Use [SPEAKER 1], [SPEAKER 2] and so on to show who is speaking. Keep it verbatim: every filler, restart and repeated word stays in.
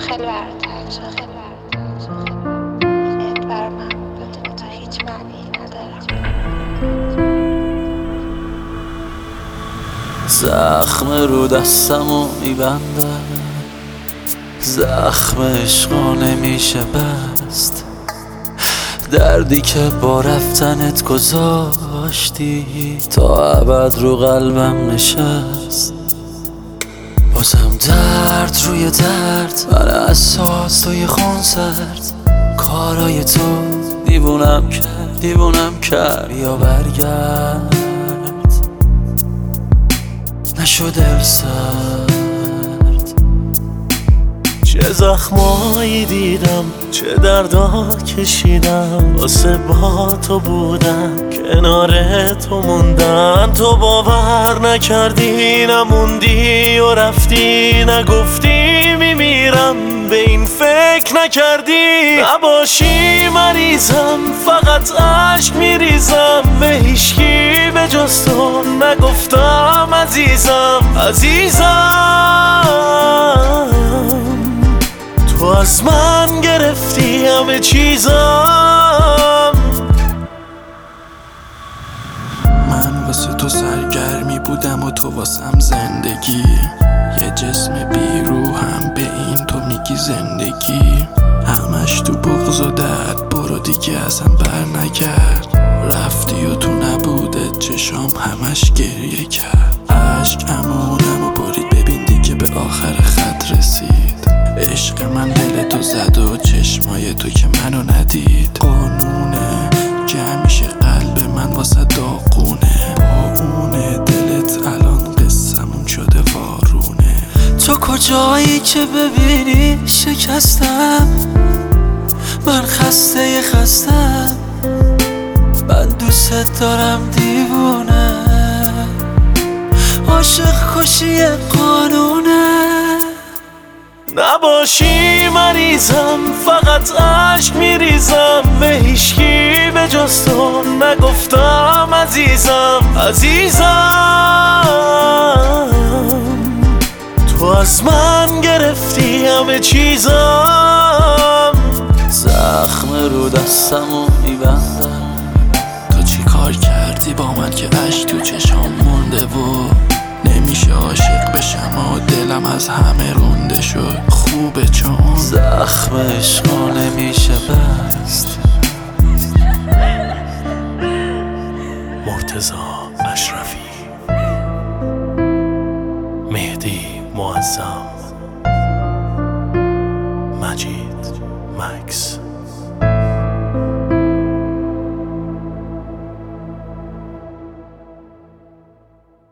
[SPEAKER 1] خیلی برات تنگ خیلی برات تنگ بر من بدون تو هیچ معنی ندارم.
[SPEAKER 2] زخم رو دستمو میبندم، زخم عشقا نمیشه بست، دردی که با رفتنت گذاشتی تا ابد رو قلبم نشست. بازم درد روی درد، من اساس توی خون سرد، کارای تو دیوونم کرد دیوونم کرد. یا برگرد نشو دل سرد.
[SPEAKER 3] چه زخمایی دیدم، چه دردا کشیدم، واسه با تو بودم، کنار تو موندن. تو باور نکردی، نموندی و رفتی، نگفتی میمیرم، به این فکر نکردی. نباشی مریضم، فقط عشق میریزم، به هیچکی به جز تو نگفتم عزیزم عزیزم. تو از من گرفتی همه چیزم.
[SPEAKER 4] من واسه تو سرگرمی بودم و تو واسم زندگی، یه جسم بیروحم، به این تو میگی زندگی. همش تو بغض و درد، برو دیگه ازم بر نگرد. رفتی و تو نبوده چشام همش گریه کرد. عشق امونم و برید، ببین دیگه به آخر خط رسید. عشق من دل تو زد و چشمای تو که منو ندید. قانونه که همیشه قلب من واسه داغونه، با اونه دلت الان قصمون شده وارونه.
[SPEAKER 2] تو کجایی که ببینی شکستم، من خسته خستم، من دوست دارم دیوونه. عاشق کشی قانونه.
[SPEAKER 3] نباشی مریضم، فقط عشق میریزم، به هیچکی به جز تو نگفتم عزیزم عزیزم. تو از من گرفتی همه چیزم.
[SPEAKER 2] زخم رو دستمو میبندم.
[SPEAKER 4] تو چی کار کردی با من که عشق تو چشام مونده و نمیشه عاشق بشم و دلم از همه رونده شد. خوبه چون
[SPEAKER 2] زخم عشقا نمیشه بست.
[SPEAKER 3] مرتضی اشرفی، مهدی معظم، مجید مکس.